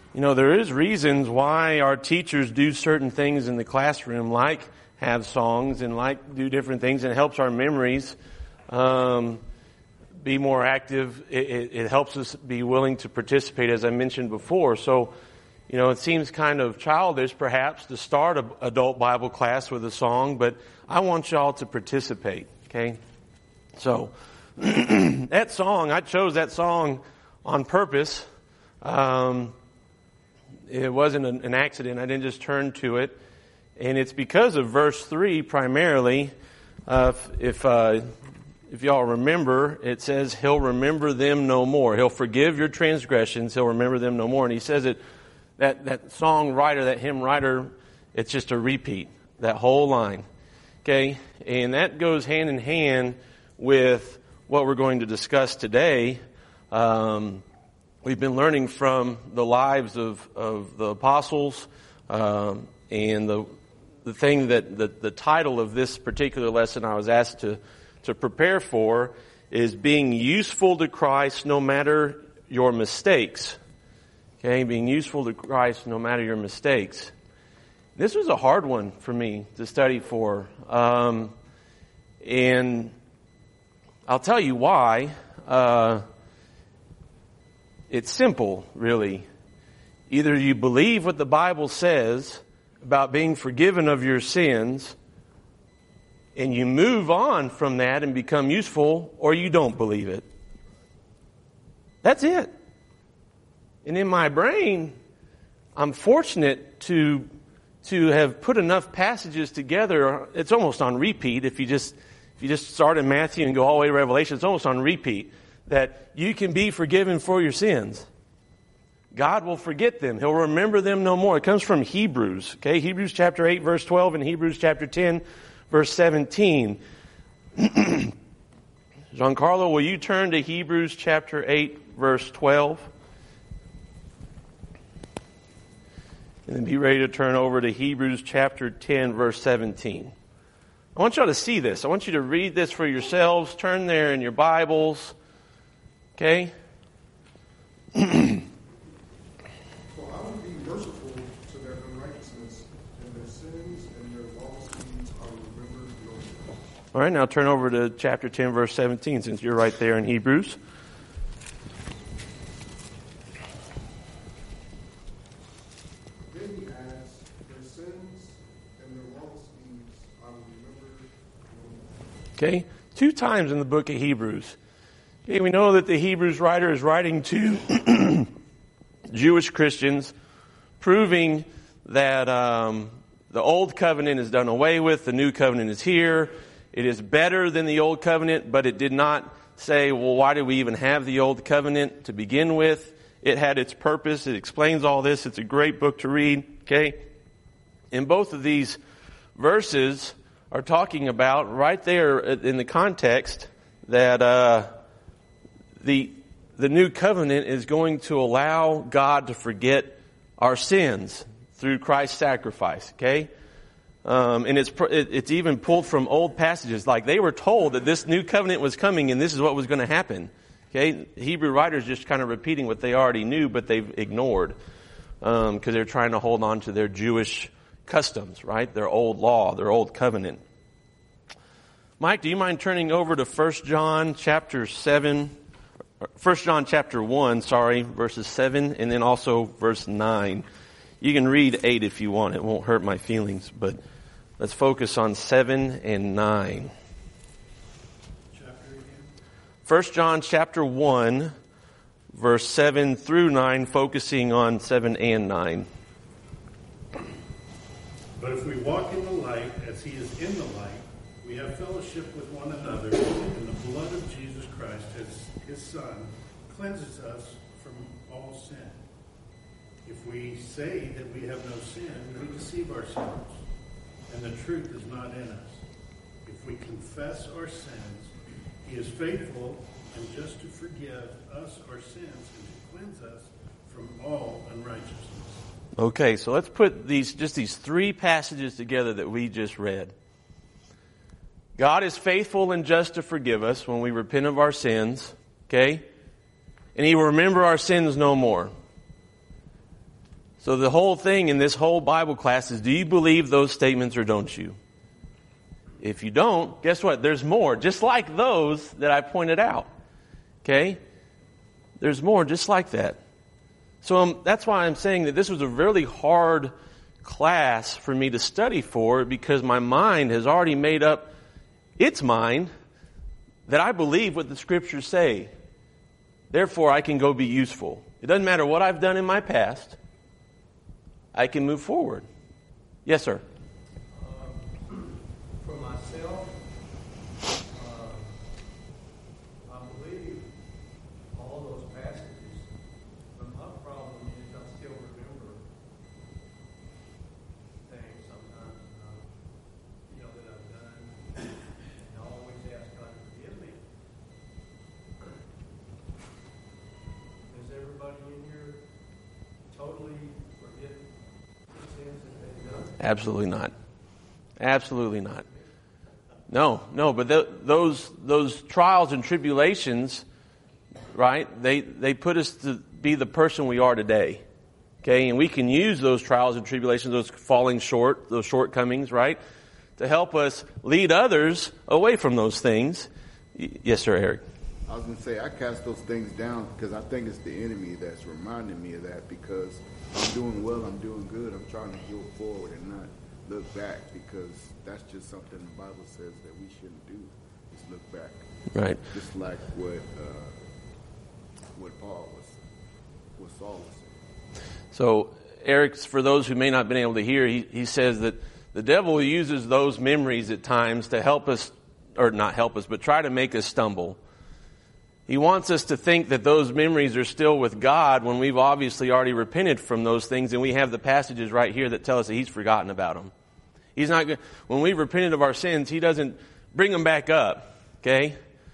You know, there is reasons why our teachers do certain things in the classroom, like have songs and like do different things, and it helps our memories be more active. It helps us be willing to participate, as I mentioned before. So, you know, it seems kind of childish, perhaps, to start an adult Bible class with a song, but I want y'all to participate, okay? So, that song, I chose that song on purpose. It wasn't an accident. I didn't just turn to it. And it's because of verse 3 primarily. If y'all remember, it says, He'll remember them no more. He'll forgive your transgressions. He'll remember them no more. And he says it, that songwriter, that hymn writer, it's just a repeat, that whole line. Okay? And that goes hand in hand with what we're going to discuss today. We've been learning from the lives of the apostles, and the thing that the title of this particular lesson I was asked to prepare for is being useful to Christ no matter your mistakes. Okay, being useful to Christ no matter your mistakes. This was a hard one for me to study for, and I'll tell you why. It's simple, really. Either you believe what the Bible says about being forgiven of your sins, and you move on from that and become useful, or you don't believe it. That's it. And in my brain, I'm fortunate to have put enough passages together. It's almost on repeat. If you just start in Matthew and go all the way to Revelation, it's almost on repeat. That you can be forgiven for your sins. God will forget them. He'll remember them no more. It comes from Hebrews. Okay, Hebrews chapter 8 verse 12 and Hebrews chapter 10 verse 17. Giancarlo, will you turn to Hebrews chapter 8 verse 12? And then be ready to turn over to Hebrews chapter 10 verse 17. I want y'all to see this. I want you to read this for yourselves. Turn there in your Bibles. Okay? For I will be merciful to their unrighteousness, and their sins and their lawless deeds I will remember no more. All right, now turn over to chapter 10, verse 17, since you're right there in Hebrews. Then he adds, their sins and their lawless deeds I will remember no more. Okay? 2 times in the book of Hebrews. Okay, we know that the Hebrews writer is writing to Jewish Christians, proving that the old covenant is done away with, the new covenant is here. It is better than the old covenant, but it did not say, well, why did we even have the old covenant to begin with? It had its purpose. It explains all this. It's a great book to read. Okay? And both of these verses are talking about, right there in the context, that the new covenant is going to allow God to forget our sins through Christ's sacrifice, okay? And it's even pulled from old passages. Like they were told that this new covenant was coming and this is what was going to happen. Okay? Hebrew writers just kind of repeating what they already knew, but they've ignored. Because they're trying to hold on to their Jewish customs, right? Their old law, their old covenant. Mike, do you mind turning over to 1 John chapter 1, verses 7, and then also verse 9. You can read 8 if you want. It won't hurt my feelings, but let's focus on 7 and 9. Chapter again? 1 John chapter 1, verse 7 through 9, focusing on 7 and 9. But if we walk in the light as he is in the light, we have fellowship with one another, and the blood of Jesus Christ, his Son, cleanses us from all sin. If we say that we have no sin, we deceive ourselves, and the truth is not in us. If we confess our sins, he is faithful and just to forgive us our sins and to cleanse us from all unrighteousness. Okay, so let's put these 3 passages together that we just read. God is faithful and just to forgive us when we repent of our sins, okay? And he will remember our sins no more. So the whole thing in this whole Bible class is, do you believe those statements or don't you? If you don't, guess what? There's more, just like those that I pointed out. Okay? There's more just like that. So that's why I'm saying that this was a really hard class for me to study for, because my mind has already made up its mind that I believe what the Scriptures say. Therefore, I can go be useful. It doesn't matter what I've done in my past. I can move forward. Yes, sir. For myself, I believe all those passages. But my problem is I still remember things sometimes, that I've done, and I always ask God to forgive me. Does everybody in here totally forget the sins that they've done? Absolutely not. Absolutely not. No, but those trials and tribulations, right, they put us to be the person we are today. Okay, and we can use those trials and tribulations, those falling short, those shortcomings, right, to help us lead others away from those things. Yes, sir, Eric. I was going to say, I cast those things down because I think it's the enemy that's reminding me of that, because I'm doing well, I'm doing good, I'm trying to go forward and not look back, because that's just something the Bible says that we shouldn't do, is look back. Right. Just like what Paul what Saul was saying. So, Eric, for those who may not have been able to hear, he says that the devil uses those memories at times to help us, or not help us, but try to make us stumble. He wants us to think that those memories are still with God when we've obviously already repented from those things, and we have the passages right here that tell us that He's forgotten about them. He's not going. When we've repented of our sins, He doesn't bring them back up. Okay.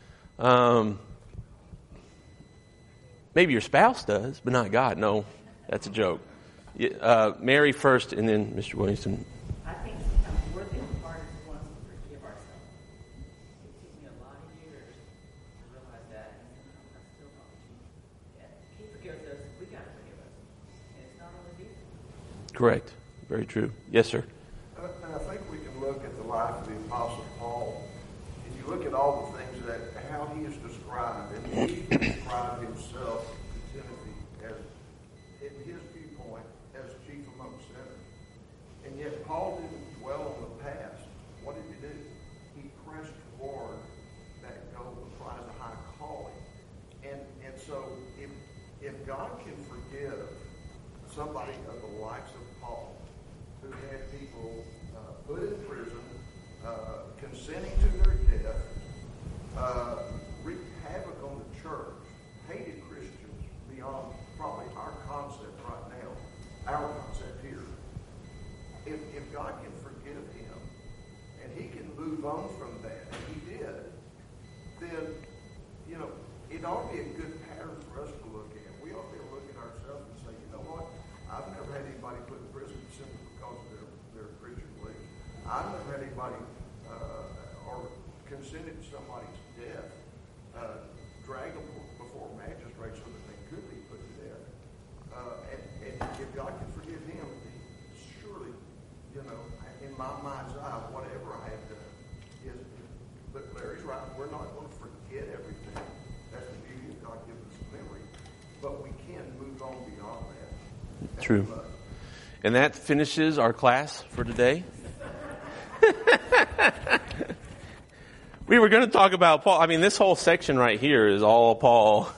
Maybe your spouse does, but not God. No, that's a joke. Mary first, and then Mr. Williamson. I think sometimes we're the hardest ones to forgive ourselves. It took me a lot of years to realize that, and sometimes I still don't. He forgives us, we got to forgive us. And it's not always easy. Correct. Very true. Yes, sir. And I think we can look at the life of the Apostle Paul. If you look at all the things that, how he is described, and he described himself to Timothy as, in his viewpoint, as chief among sinners. And yet Paul didn't dwell on the past. What did he do? He pressed toward that goal, the prize of high calling. And so if God can forgive somebody of the likes of Paul, who had people put in prison, consenting to their death, wreaked havoc on the church, hated Christians beyond probably our concept right now, our concept here. If God can forgive him, and he can move on from that, and he did, then, it ought to be a good pattern for us to look at. We ought to be able to look at ourselves and say, you know what, I've never had anybody put in prison simply because of their Christian beliefs. I've never had anybody or consented to somebody's death, drag them before magistrates so that they could be put to death. And if God can forgive him, surely, in my mind's eye, whatever I have done is. But Larry's right. We're not going to forget everything. That's the beauty of God giving us memory. But we can move on beyond that. True. And that finishes our class for today. We were going to talk about Paul. I mean, this whole section right here is all Paul.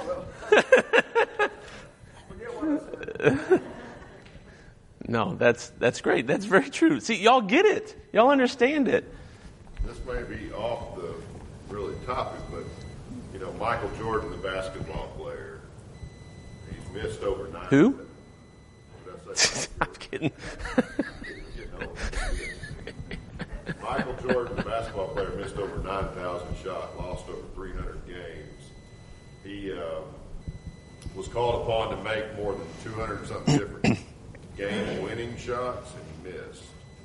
No, that's great. That's very true. See, y'all get it. Y'all understand it. This may be off the really topic, but Michael Jordan, the basketball player, he's missed over 9. Who? Did I say I'm kidding. Michael Jordan, the basketball player, missed over 9,000 shots, lost over 300 games. He was called upon to make more than 200 something different game-winning shots, and he missed.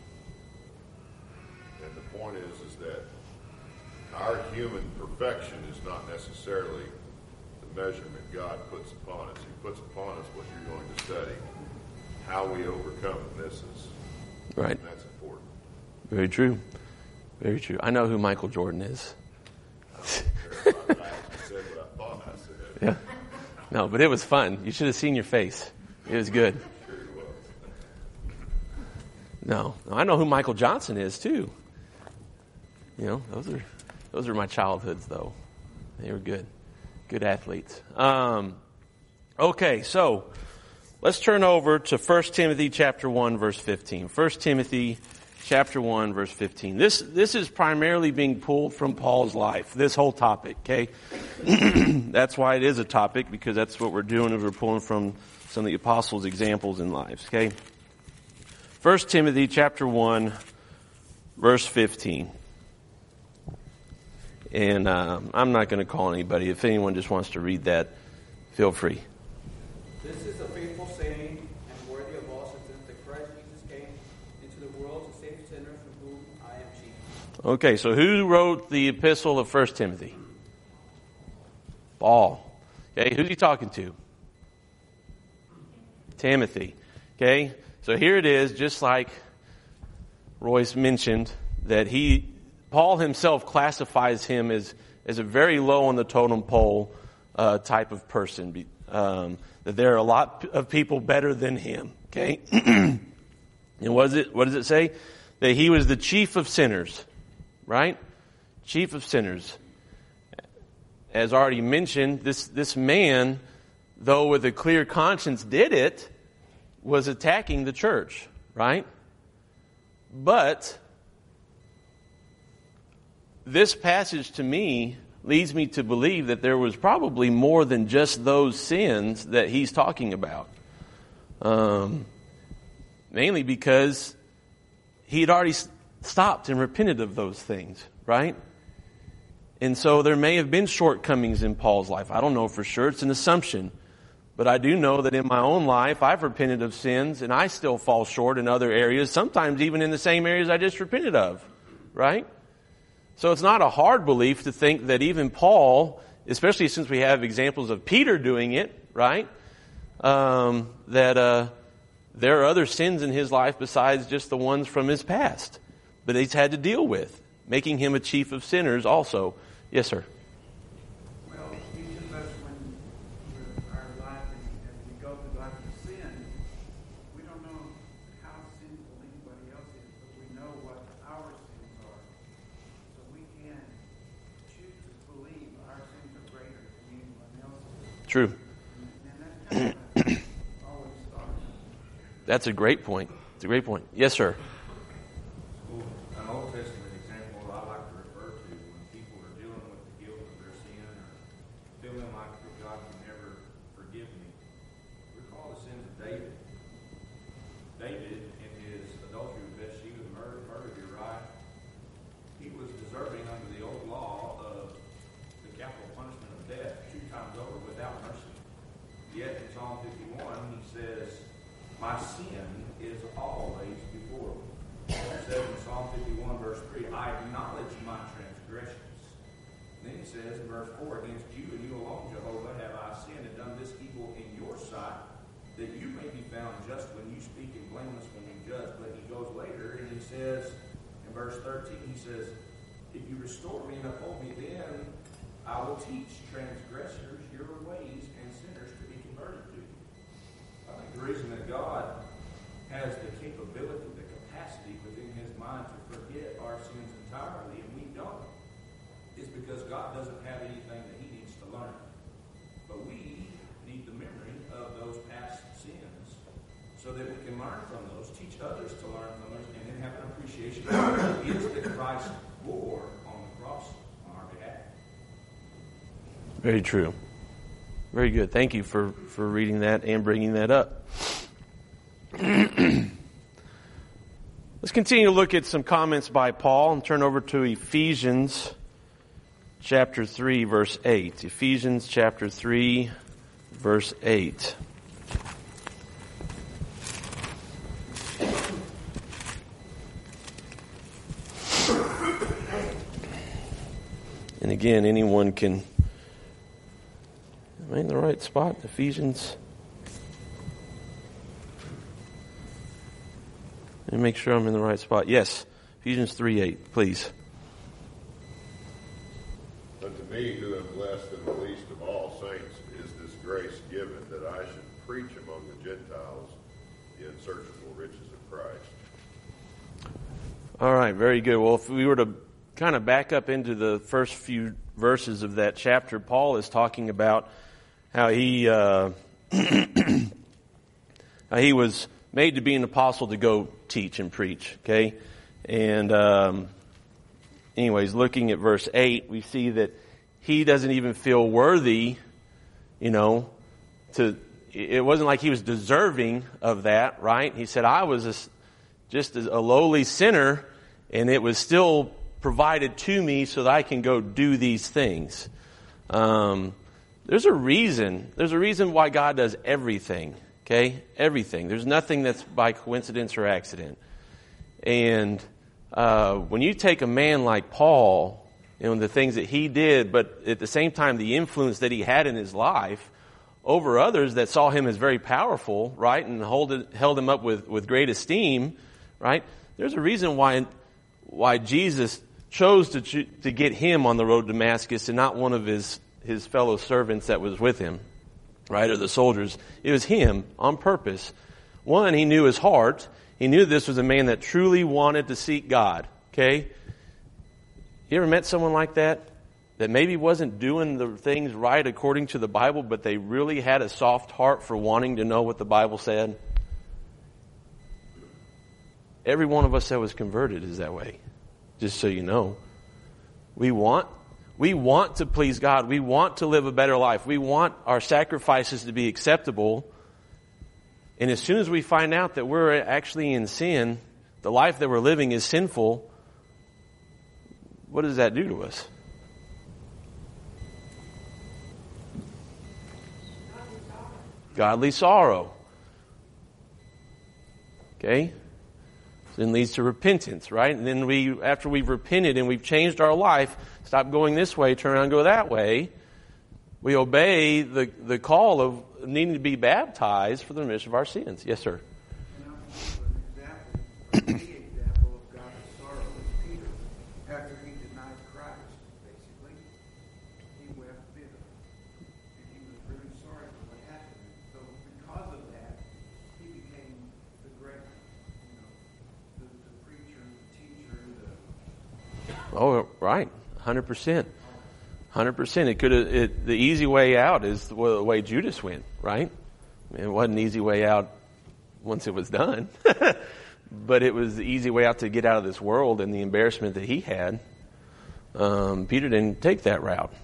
And the point is that our human perfection is not necessarily the measurement God puts upon us. He puts upon us what you're going to study. how we overcome this is Right. that's important. Very true. Very true. I know who Michael Jordan is. I said what I thought I said. Yeah. No, but it was fun. You should have seen your face. It was good. Sure it was. No, I know who Michael Johnson is too. You know, those are my childhoods though. They were good athletes. Okay, so let's turn over to 1 Timothy chapter 1 verse 15. 1 Timothy chapter 1 verse 15. This is primarily being pulled from Paul's life. This whole topic, okay? That's why it is a topic, because that's what we're doing, is we're pulling from some of the apostles' examples in lives, okay? 1 Timothy chapter 1 verse 15. And I'm not going to call anybody. If anyone just wants to read that, feel free. This is a faithful saying and worthy of all, since that Christ Jesus came into the world to save sinners, from whom I am chief. Okay, so who wrote the epistle of 1 Timothy? Paul. Okay, who's he talking to? Timothy. Okay, so here it is, just like Royce mentioned, that Paul himself classifies him as a very low on the totem pole type of person. That there are a lot of people better than him. Okay, and what does it say? That he was the chief of sinners, right? Chief of sinners. As already mentioned, this man, though with a clear conscience did it, was attacking the church, right? But this passage to me leads me to believe that there was probably more than just those sins that he's talking about. Mainly because he had already stopped and repented of those things, right? And so there may have been shortcomings in Paul's life. I don't know for sure. It's an assumption. But I do know that in my own life, I've repented of sins and I still fall short in other areas, sometimes even in the same areas I just repented of, right? So it's not a hard belief to think that even Paul, especially since we have examples of Peter doing it, right? That there are other sins in his life besides just the ones from his past. But he's had to deal with, making him a chief of sinners also. Yes, sir. Well, each of us, when we're our life, as we go through life of sin, we don't know how sinful anybody else is, but we know what our sins are. So we can choose to believe our sins are greater than anyone else's. True. And that's kind of always starts. That's a great point. It's a great point. Yes, sir. An Old Testament example I like to refer to when people are dealing with the guilt of their sin or feeling like God can never forgive me. Recall the sins of David. David, in his adultery with Bathsheba, murdered Uriah, he was deserving under the old law of the capital punishment of death 2 times over without mercy. Yet in Psalm 51 he says, "My sin is always before me." It says in Psalm 51 verse 3, "I acknowledge my transgressions." And then he says in verse 4, "Against you and you alone, Jehovah, have I sinned and done this evil in your sight, that you may be found just when you speak and blameless when you judge." But he goes later and he says in verse 13, he says, "If you restore me and uphold me, then I will teach transgressors your ways and sinners to be converted to you." I think the reason that God has the capability, the capacity within his mind to forget our sins entirely, and we don't, is because God doesn't have anything that he needs to learn. But we need the memory of those past sins so that we can learn from those, teach others to learn from those, and then have an appreciation of what it is that Christ bore on the cross on our behalf. Very true. Very good. Thank you for reading that and bringing that up. Let's continue to look at some comments by Paul and turn over to Ephesians chapter 3, verse 8. Ephesians chapter 3, verse 8. And again, anyone can... Am I in the right spot? Ephesians. Let me make sure I'm in the right spot. Yes, Ephesians 3:8, please. Unto me, who am less than the least of all saints, is this grace given, that I should preach among the Gentiles the unsearchable riches of Christ. All right, very good. Well, if we were to kind of back up into the first few verses of that chapter, Paul is talking about how he was made to be an apostle to go teach and preach, okay? And anyways, looking at verse 8, we see that he doesn't even feel worthy, it wasn't like he was deserving of that, right? He said, I was just a lowly sinner, and it was still provided to me so that I can go do these things. There's a reason why God does everything, okay? Everything. There's nothing that's by coincidence or accident. And when you take a man like Paul, the things that he did, but at the same time the influence that he had in his life over others that saw him as very powerful, right, and held him up with great esteem, right? There's a reason why Jesus chose to get him on the road to Damascus and not one of his fellow servants that was with him, right, or the soldiers. It was him on purpose. One, he knew his heart. He knew this was a man that truly wanted to seek God, okay? You ever met someone like that maybe wasn't doing the things right according to the Bible, but they really had a soft heart for wanting to know what the Bible said? Every one of us that was converted is that way, just so you know. We want to please God. We want to live a better life. We want our sacrifices to be acceptable. And as soon as we find out that we're actually in sin, the life that we're living is sinful, what does that do to us? Godly sorrow. Okay? Then leads to repentance, right? And then after we've repented and we've changed our life, stop going this way, turn around and go that way, we obey the call of needing to be baptized for the remission of our sins. Yes, sir. An example of God's sorrow was Peter. After he denied Christ, basically, he wept bitterly. And he was really sorry for what happened. So because of that, he became the great, the preacher, the teacher, Oh, right. 100%. 100%. The easy way out is the way Judas went, right? I mean, it wasn't an easy way out once it was done. But it was the easy way out to get out of this world and the embarrassment that he had. Peter didn't take that route.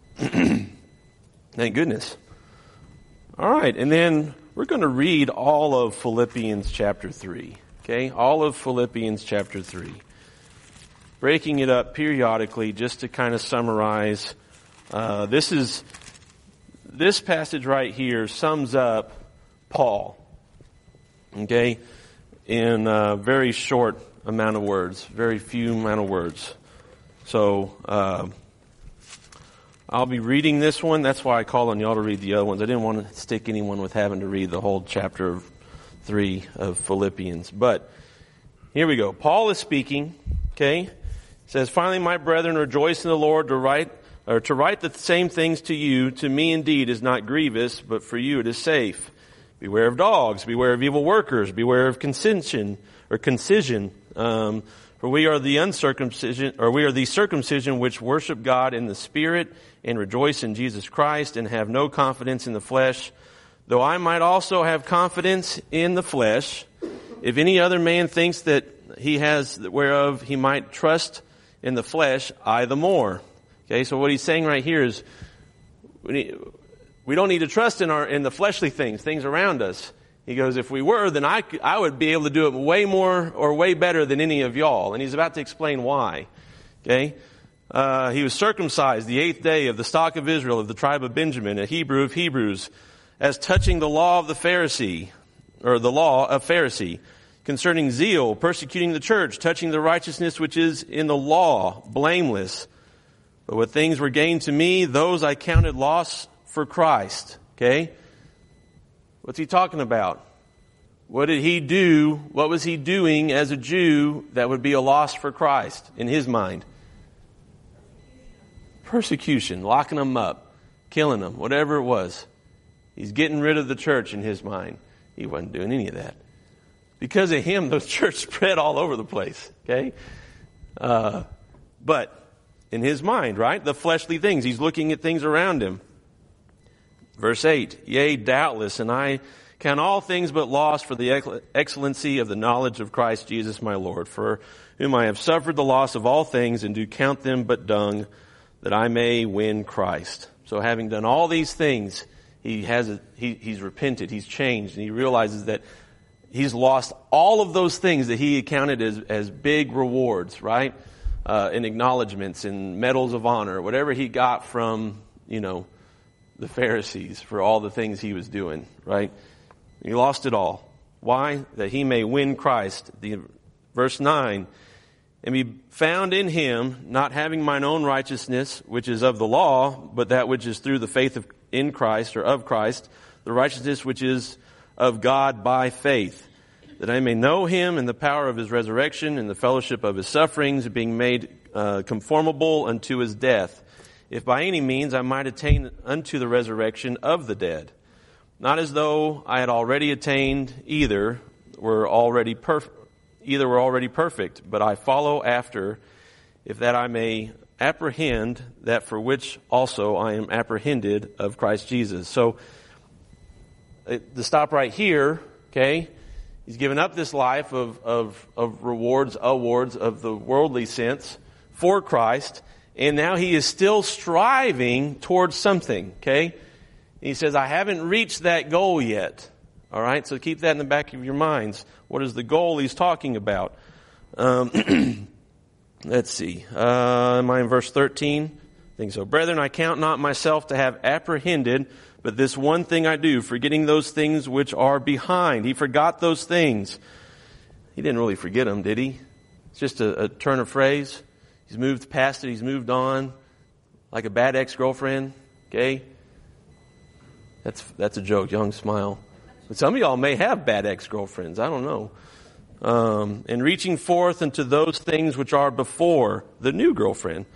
Thank goodness. All right, and then we're going to read all of Philippians chapter 3. Okay, all of Philippians chapter 3. Breaking it up periodically just to kind of summarize. This passage right here sums up Paul. Okay, in a very short amount of words, very few amount of words. So I'll be reading this one. That's why I called on y'all to read the other ones. I didn't want to stick anyone with having to read the whole chapter 3 of Philippians. But here we go. Paul is speaking. Okay, it says, "Finally, my brethren, rejoice in the Lord. To write the same things to you, to me indeed is not grievous, but for you it is safe. Beware of dogs, beware of evil workers, beware of concision. For we are the circumcision which worship God in the Spirit and rejoice in Jesus Christ and have no confidence in the flesh, though I might also have confidence in the flesh. If any other man thinks that he has whereof he might trust in the flesh, I the more." Okay, so what he's saying right here is we don't need to trust in the fleshly things around us. He goes, if we were, then I would be able to do it way more or way better than any of y'all. And he's about to explain why. Okay? He was circumcised the 8th day of the stock of Israel, of the tribe of Benjamin, a Hebrew of Hebrews, as touching the law of the Pharisee, or the law of Pharisee, concerning zeal, persecuting the church, touching the righteousness which is in the law, blameless. But what things were gained to me, those I counted loss for Christ. Okay? What's he talking about? What did he do? What was he doing as a Jew that would be a loss for Christ in his mind? Persecution, locking them up, killing them, whatever it was. He's getting rid of the church in his mind. He wasn't doing any of that. Because of him, the church spread all over the place. Okay? But in his mind, right? The fleshly things. He's looking at things around him. Verse 8, yea, doubtless, and I count all things but loss for the excellency of the knowledge of Christ Jesus my Lord, for whom I have suffered the loss of all things, and do count them but dung, that I may win Christ. So having done all these things, he's repented, he's changed, and he realizes that he's lost all of those things that he counted as big rewards, right? And acknowledgments and medals of honor, whatever he got from, the Pharisees for all the things he was doing, right? He lost it all. Why? That he may win Christ. Verse 9, and be found in him, not having mine own righteousness, which is of the law, but that which is through the faith in Christ, or of Christ, the righteousness which is of God by faith, that I may know him and the power of his resurrection and the fellowship of his sufferings, being made conformable unto his death, if by any means I might attain unto the resurrection of the dead. Not as though I had already attained, either were already perfect, but I follow after, if that I may apprehend that for which also I am apprehended of Christ Jesus. So, to stop right here, okay, he's given up this life of rewards, awards of the worldly sense for Christ, and now he is still striving towards something, okay? He says, I haven't reached that goal yet. All right, so keep that in the back of your minds. What is the goal he's talking about? Let's see. Am I in verse 13? I think so. Brethren, I count not myself to have apprehended, but this one thing I do, forgetting those things which are behind. He forgot those things. He didn't really forget them, did he? It's just a turn of phrase. He's moved past it. He's moved on. Like a bad ex-girlfriend. Okay? That's a joke. Young smile. But some of y'all may have bad ex-girlfriends. I don't know. And reaching forth into those things which are before the new girlfriend.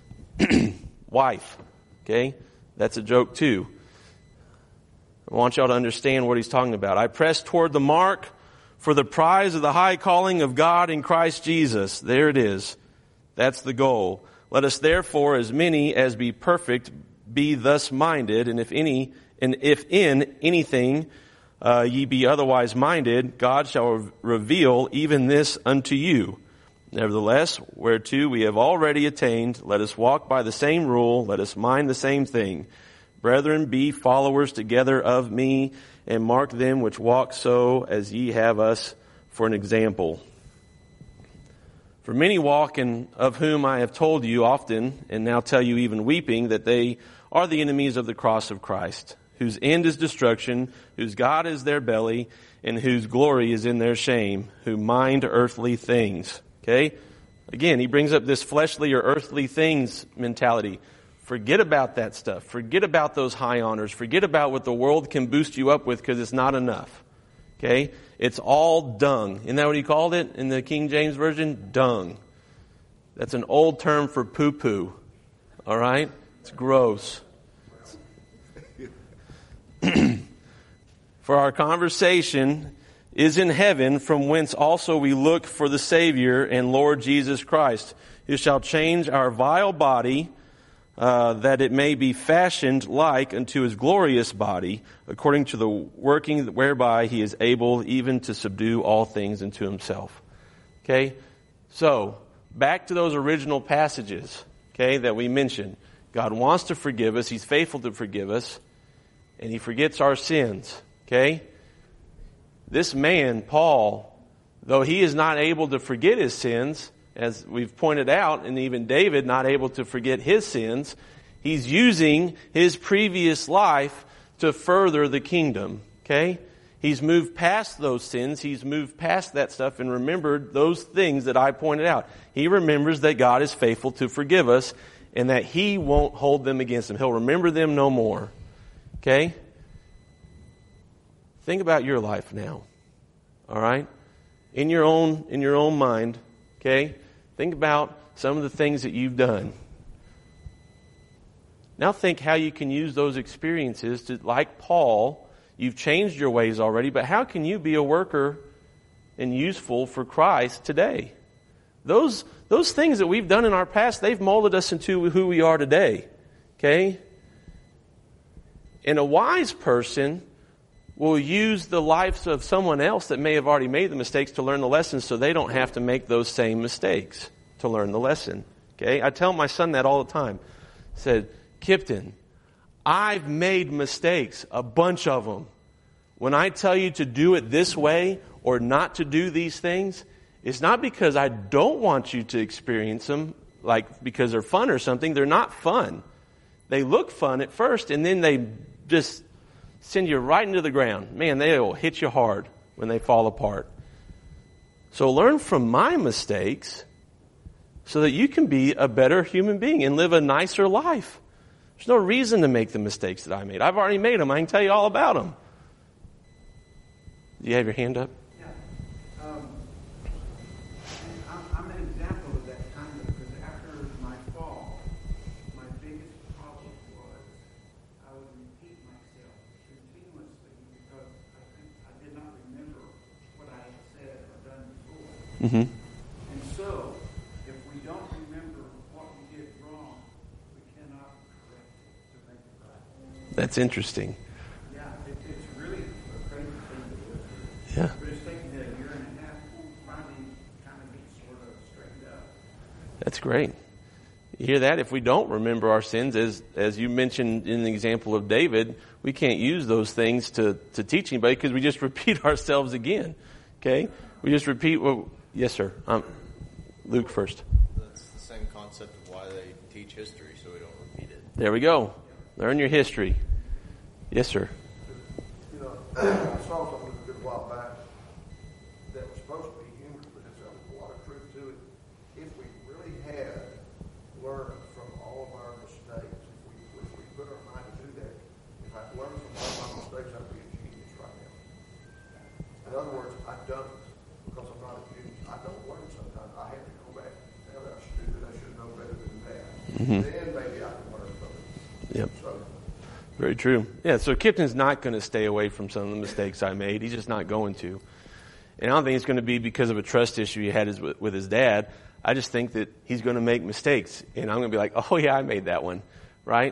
Wife. Okay? That's a joke too. I want y'all to understand what he's talking about. I press toward the mark for the prize of the high calling of God in Christ Jesus. There it is. That's the goal. Let us therefore, as many as be perfect, be thus minded, and if in anything ye be otherwise minded, God shall reveal even this unto you. Nevertheless, whereto we have already attained, let us walk by the same rule, let us mind the same thing. Brethren, be followers together of me, and mark them which walk so as ye have us for an example. For many walk, and of whom I have told you often, and now tell you even weeping, that they are the enemies of the cross of Christ, whose end is destruction, whose God is their belly, and whose glory is in their shame, who mind earthly things. Okay? Again, he brings up this fleshly or earthly things mentality. Forget about that stuff. Forget about those high honors. Forget about what the world can boost you up with, because it's not enough. Okay? It's all dung. Isn't that what he called it in the King James Version? Dung. That's an old term for poo-poo. All right? It's gross. For our conversation is in heaven, from whence also we look for the Savior and Lord Jesus Christ, who shall change our vile body, that it may be fashioned like unto his glorious body, according to the working whereby he is able even to subdue all things unto himself. Okay? So, back to those original passages, okay, that we mentioned. God wants to forgive us. He's faithful to forgive us. And he forgets our sins. Okay? This man, Paul, though he is not able to forget his sins, as we've pointed out, and even David not able to forget his sins, he's using his previous life to further the kingdom. Okay? He's moved past those sins. He's moved past that stuff and remembered those things that I pointed out. He remembers that God is faithful to forgive us and that he won't hold them against him. He'll remember them no more. Okay? Think about your life now. All right? In your own mind, okay? Think about some of the things that you've done. Now think how you can use those experiences to, like Paul, you've changed your ways already, but how can you be a worker and useful for Christ today? Those things that we've done in our past, they've molded us into who we are today. Okay? And a wise person will use the lives of someone else that may have already made the mistakes to learn the lessons so they don't have to make those same mistakes to learn the lesson. Okay? I tell my son that all the time. I said, Kipton, I've made mistakes, a bunch of them. When I tell you to do it this way or not to do these things, it's not because I don't want you to experience them, like because they're fun or something. They're not fun. They look fun at first, and then they just send you right into the ground. Man, they will hit you hard when they fall apart. So learn from my mistakes so that you can be a better human being and live a nicer life. There's no reason to make the mistakes that I made. I've already made them. I can tell you all about them. Do you have your hand up? Yeah. I'm an example of that kind of, because after my fall, my biggest problem was I would repeat myself continuously because I did not remember what I had said or done before. Mm-hmm. And so, if we don't remember what we did wrong, we cannot correct it to make it right. That's interesting. Yeah, it's really a crazy thing to do. Yeah. But it's taken a year and a half to finally kind of get sort of straightened up. That's great. You hear that? If we don't remember our sins, as you mentioned in the example of David, we can't use those things to teach anybody because we just repeat ourselves again. Okay? We just repeat what... Yes, sir. Luke first. That's the same concept of why they teach history, so we don't repeat it. There we go. Learn your history. Yes, sir. You know, I saw something a good while back that was supposed to be humorous, but it's a lot of truth to it. If we really had learned from all of our mistakes, if we put our mind to do that, if I'd learned from all my mistakes, I'd be a genius right now. In other words, I've done it because I'm not a genius. I don't learn sometimes. I have to go back. Now that I should do that, I should know better than that. Mm-hmm. Then maybe I can learn from it. Yep. So, Very true. Yeah, so Kipton's not going to stay away from some of the mistakes I made. He's just not going to. And I don't think it's going to be because of a trust issue he had with his dad. I just think that he's going to make mistakes. And I'm going to be like, oh, yeah, I made that one. Right?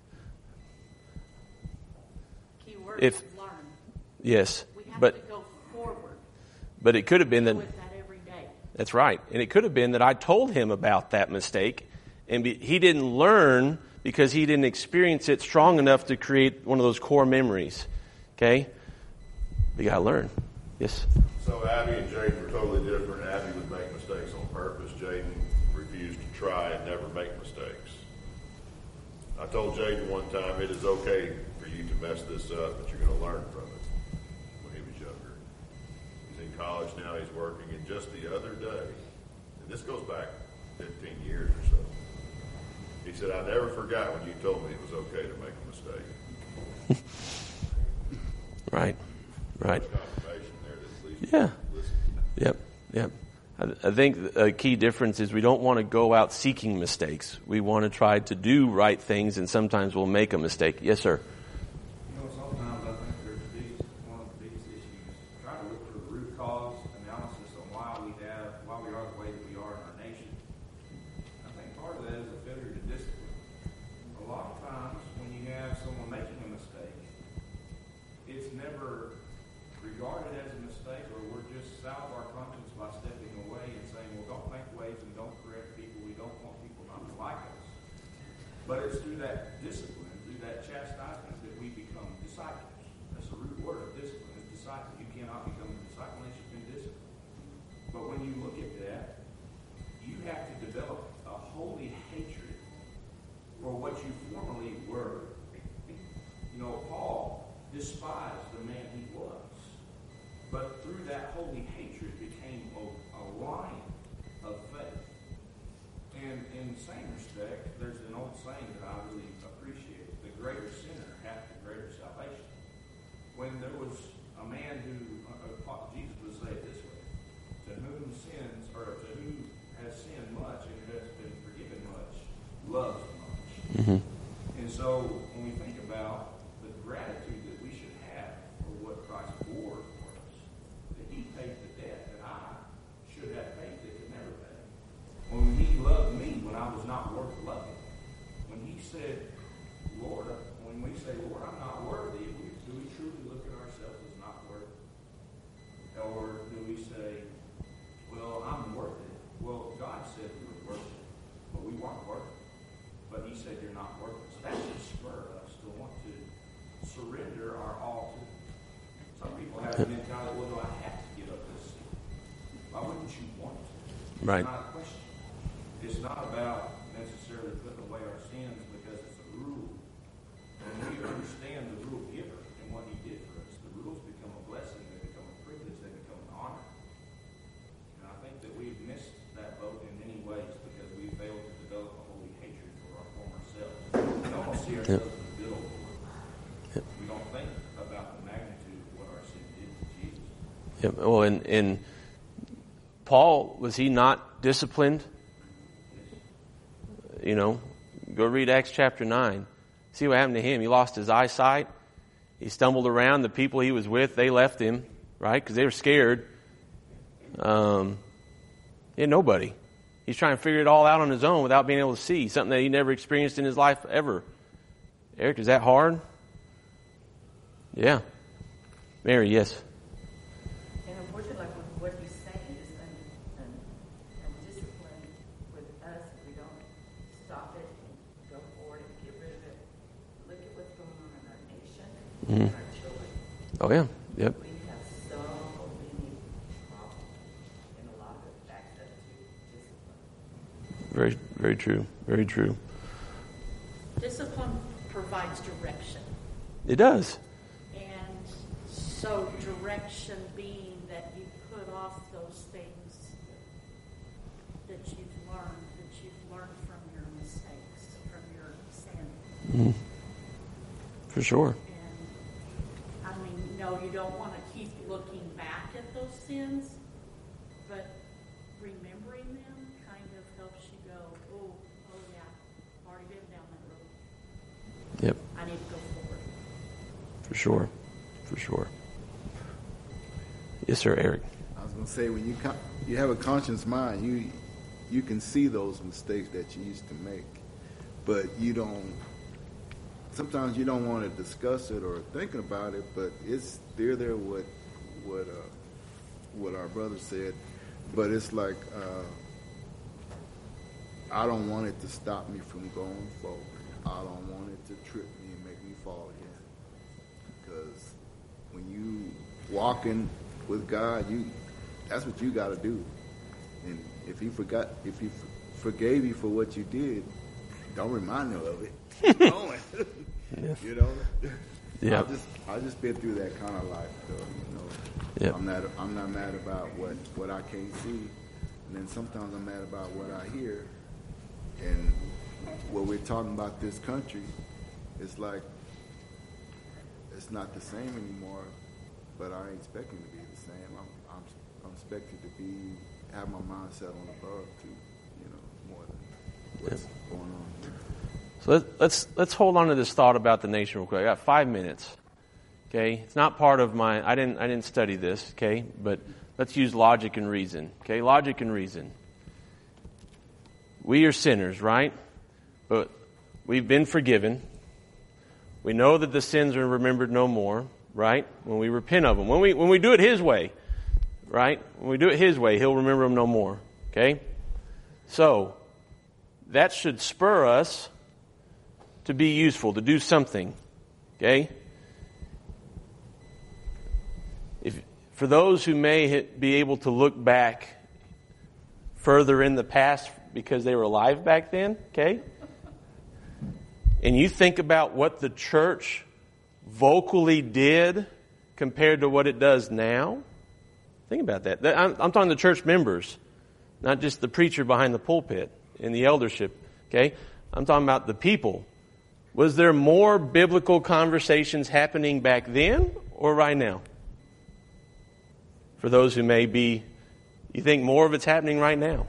Key word If- is learn. Yes. We have But to go forward but it could have been that... with that every day. That's right. And it could have been that I told him about that mistake, and he didn't learn because he didn't experience it strong enough to create one of those core memories. Okay? We got to learn. Yes? So Abby and Jaden were totally different. Abby would make mistakes on purpose. Jaden refused to try and never make mistakes. I told Jaden one time, it is okay for you to mess this up, but you're going to learn from it, when he was younger. He's in college now, he's working, and just the other day, and this goes back 15 years or so, he said, I never forgot when you told me it was okay to make a mistake. Right. Right. There's confirmation there that at least Yeah. listen. Yep. I think a key difference is we don't want to go out seeking mistakes. We want to try to do right things, and sometimes we'll make a mistake. Yes, sir. You know, sometimes I think one of the biggest issues, try to look for the root cause analysis on why we are the way that we are in our nation. I think part of that is a failure to discipline. A lot of times when you have someone making a mistake, it's never regarded as a mistake, or we're just salve our conscience by stepping away and saying, well, don't make waves and don't correct people. We don't want people not to like us. But it's through that discipline, through that chastisement, that we become disciples. That's the root word of discipline, is disciple. You cannot become a disciple unless you've been disciplined. But when you look at that, you have to develop a holy hatred for what you formerly were. You know, Paul despised the man he was. But through that holy hatred became a line of faith. And in the same respect, there's an old saying that I really appreciate. The greater sinner hath the greater salvation. When there was a man who, Jesus was say they're not worthless. That should spur us to want to surrender our all to them. Some people have the mentality, well, do I have to give up this sin? Why wouldn't you want to? Right. It's not a question. It's not about necessarily putting away our sins because it's a rule. When we understand the rule giver and what he did for us, the rules become a blessing, they become a privilege, they become an honor. And I think that we've missed that boat in many ways because we failed to develop a holy hatred for our former selves. We almost see ourselves as a good old Lord. We don't think about the magnitude of what our sin did to Jesus. Yep. Well, and Paul, was he not disciplined? You know, go read Acts chapter 9. See what happened to him. He lost his eyesight. He stumbled around. The people he was with, they left him, right? Because they were scared. He had nobody. He's trying to figure it all out on his own without being able to see. Something that he never experienced in his life ever. Eric, is that hard? Yeah. Mary, yes. And unfortunately, like what he's saying is a discipline with us if we don't stop it and go forward and get rid of it. Look at what's going on in our nation and our children. Oh, yeah. Yep. We have so many problems, and a lot of it backs up to discipline. Very, very true. Very true. Discipline provides direction. It does. And so direction being that you put off those things that you've learned from your mistakes, from your sin. For sure. And I mean, no, you don't want to keep looking back at those sins, but remembering them kind of helps you go, oh yeah, I've already been down that road. Yep. I need to go forward. For sure. For sure. Yes, sir, Eric. I was going to say, when you have a conscious mind, you can see those mistakes that you used to make, but you don't. Sometimes you don't want to discuss it or thinking about it, but it's there. What our brother said, but it's like I don't want it to stop me from going forward. I don't want it to trip me and make me fall again. Because when you walking with God, that's what you got to do. And if He forgave you for what you did, don't remind Him of it. Keep going. Yes. You know. Yeah. I just been through that kind of life, though. You know. Yep. I'm not mad about what I can't see, and then sometimes I'm mad about what I hear. And what we're talking about this country, it's like it's not the same anymore. But I ain't expecting to be the same. I'm expected to have my mindset on above to, more than what's going on. So let's hold on to this thought about the nation real quick. I got 5 minutes. Okay, it's not part of I didn't study this. Okay, but let's use logic and reason. Okay, logic and reason. We are sinners, right? But we've been forgiven. We know that the sins are remembered no more, right? When we repent of them, when we do it His way, right? When we do it His way, He'll remember them no more. Okay, so that should spur us to be useful, to do something. Okay. For those who may be able to look back further in the past because they were alive back then, okay? And you think about what the church vocally did compared to what it does now. Think about that. I'm talking the church members, not just the preacher behind the pulpit and the eldership, okay? I'm talking about the people. Was there more biblical conversations happening back then or right now? For those who may be, you think more of it's happening right now?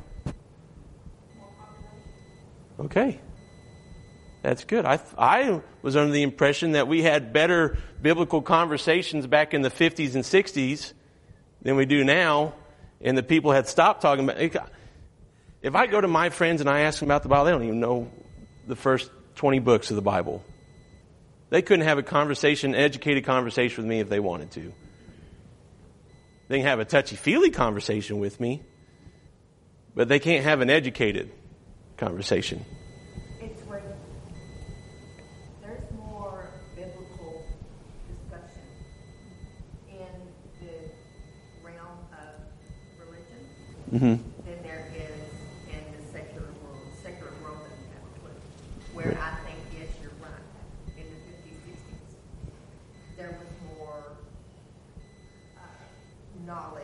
Okay. That's good. I was under the impression that we had better biblical conversations back in the 50s and 60s than we do now, and the people had stopped talking about it. If I go to my friends and I ask them about the Bible, they don't even know the first 20 books of the Bible. They couldn't have educated conversation with me if they wanted to. They can have a touchy-feely conversation with me, but they can't have an educated conversation. It's what Mm-hmm. than there is in the secular world. Secular world doesn't have a clue. Where I think, yes, you're right. In the 50s, 60s, there was more knowledge,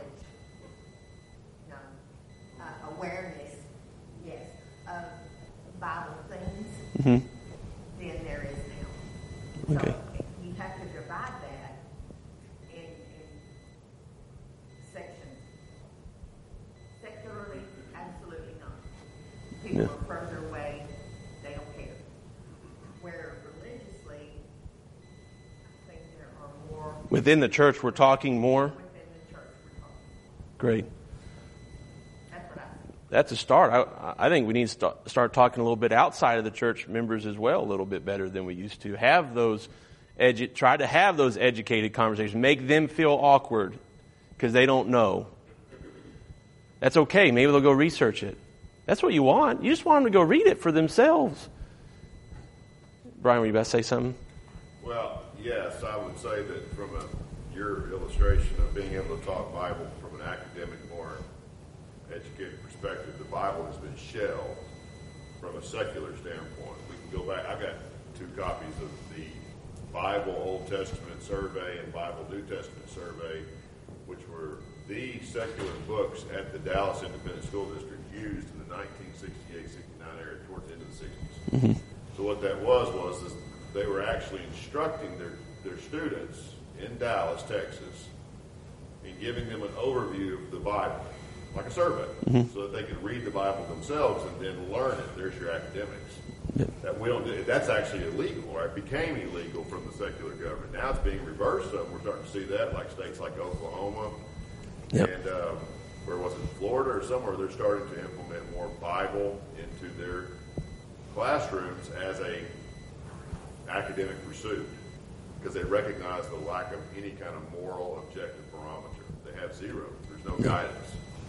awareness, yes, of Bible things Mm-hmm. than there is now. Okay. So you have to divide that in sections. Secularly, absolutely not. People Yeah. are further away, they don't care. Where religiously, I think there are more Within the church, we're talking more. within the church we're talking. Great. That's what I think. That's a start. I think we need to start talking a little bit outside of the church members as well, a little bit better than we used to. Try to have those educated conversations. Make them feel awkward because they don't know. That's okay. Maybe they'll go research it. That's what you want. You just want them to go read it for themselves. Brian, were you about to say something? Well, yes, I would say that from your illustration of being able to talk Bible from an academic, more educated perspective, the Bible has been shelved from a secular standpoint. We can go back. I've got 2 copies of the Bible Old Testament survey and Bible New Testament survey, which were the secular books at the Dallas Independent School District used in the 1968-69 era towards the end of the 60s. Mm-hmm. So what that was is they were actually instructing their students in Dallas, Texas, and giving them an overview of the Bible, like a survey, so that they could read the Bible themselves and then learn it. There's your academics. Yep. That we don't do. That's actually illegal, or it became illegal from the secular government. Now it's being reversed. We're starting to see that, like states like Oklahoma, Yep. and where was it, Florida or somewhere, they're starting to implement more Bible into their classrooms as a academic pursuit, because they recognize the lack of any kind of moral objective barometer. They have zero. There's no guidance.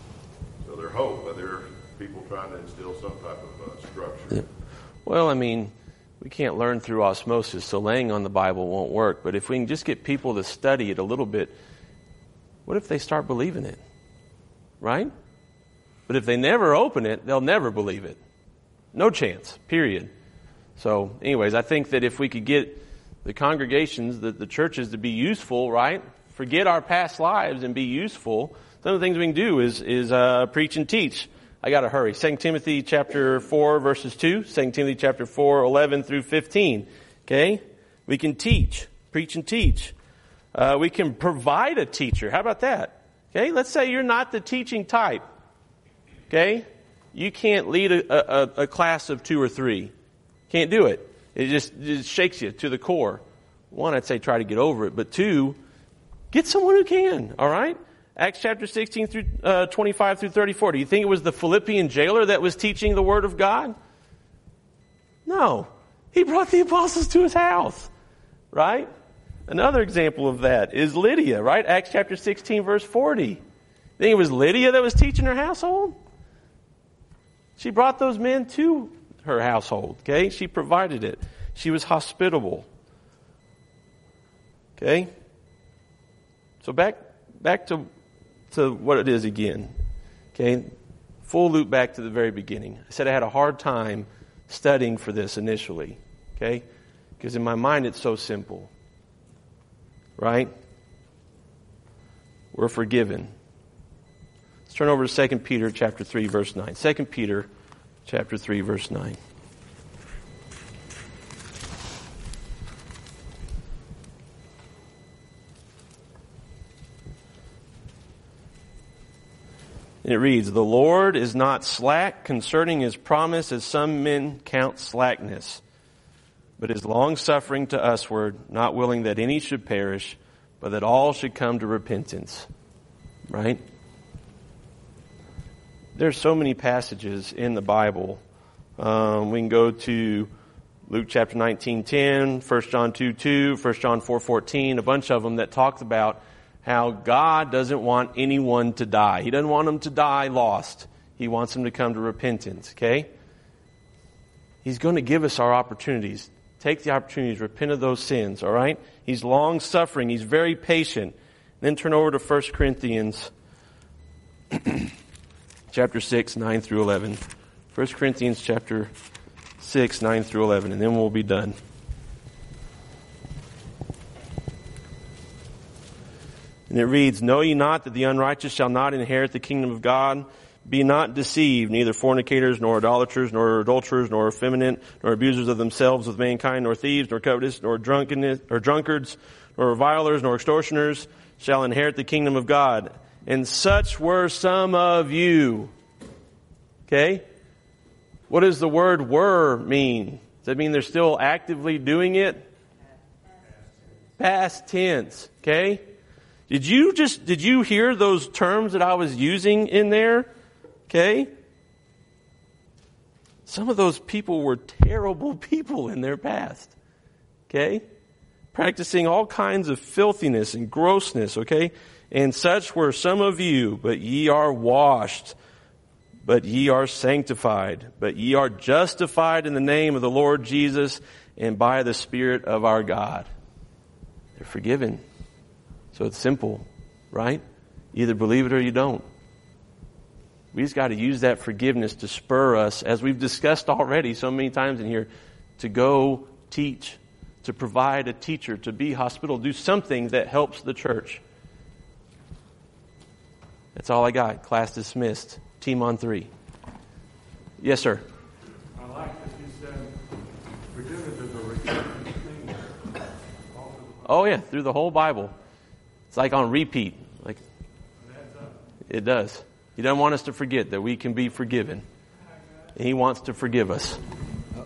So their hope, but there are people trying to instill some type of structure. Yeah. Well, I mean, we can't learn through osmosis, so laying on the Bible won't work. But if we can just get people to study it a little bit, what if they start believing it? Right? But if they never open it, they'll never believe it. No chance, period. So, anyways, I think that if we could get the congregations, the churches to be useful, right? Forget our past lives and be useful. Some of the things we can do is preach and teach. I got to hurry. 2 Timothy chapter 4, verses 2. 2 Timothy chapter 4, 11 through 15. Okay? We can teach, preach and teach. We can provide a teacher. How about that? Okay? Let's say you're not the teaching type. Okay? You can't lead a class of 2 or 3. Can't do it. It just shakes you to the core. 1, I'd say try to get over it. But 2, get someone who can. All right? Acts chapter 16 through 25 through 34. Do you think it was the Philippian jailer that was teaching the Word of God? No. He brought the apostles to his house. Right? Another example of that is Lydia, right? Acts chapter 16 verse 40. Think it was Lydia that was teaching her household? She brought those men to her household. Okay? She provided it. She was hospitable. Okay? So back to what it is again. Okay? Full loop back to the very beginning. I said I had a hard time studying for this initially. Okay? Because in my mind it's so simple. Right? We're forgiven. Let's turn over to 2 Peter chapter 3 verse 9. 2 Peter chapter 3 verse 9. And it reads, "The Lord is not slack concerning his promise, as some men count slackness, but is long-suffering to usward, not willing that any should perish, but that all should come to repentance." Right? There's so many passages in the Bible. We can go to Luke chapter 19:10, 1 John 2:2, 1 John 4:14, a bunch of them that talks about how God doesn't want anyone to die. He doesn't want them to die lost. He wants them to come to repentance, okay? He's going to give us our opportunities. Take the opportunities, repent of those sins, all right? He's long-suffering. He's very patient. Then turn over to 1 Corinthians chapter 6, 9 through 11. 1 Corinthians chapter 6, 9 through 11, and then we'll be done. And it reads, Know ye not that the unrighteous shall not inherit the kingdom of God? Be not deceived, neither fornicators, nor idolaters, nor adulterers, nor effeminate, nor abusers of themselves with mankind, nor thieves, nor covetous, nor drunkards, nor revilers, nor extortioners shall inherit the kingdom of God. And such were some of you. Okay? What does the word were mean? Does that mean they're still actively doing it? Past tense. Okay? Did you hear those terms that I was using in there? Okay? Some of those people were terrible people in their past. Okay? Practicing all kinds of filthiness and grossness. Okay? And such were some of you, but ye are washed, but ye are sanctified, but ye are justified in the name of the Lord Jesus and by the Spirit of our God. They're forgiven. So it's simple, right? Either believe it or you don't. We just got to use that forgiveness to spur us, as we've discussed already so many times in here, to go teach, to provide a teacher, to be hospitable, do something that helps the church. That's all I got. Class dismissed. Team on 3. Yes, sir. I like that you said forgiveness is a recurring thing. Oh, yeah, through the whole Bible. It's like on repeat. Like it does. He doesn't want us to forget that we can be forgiven. And He wants to forgive us.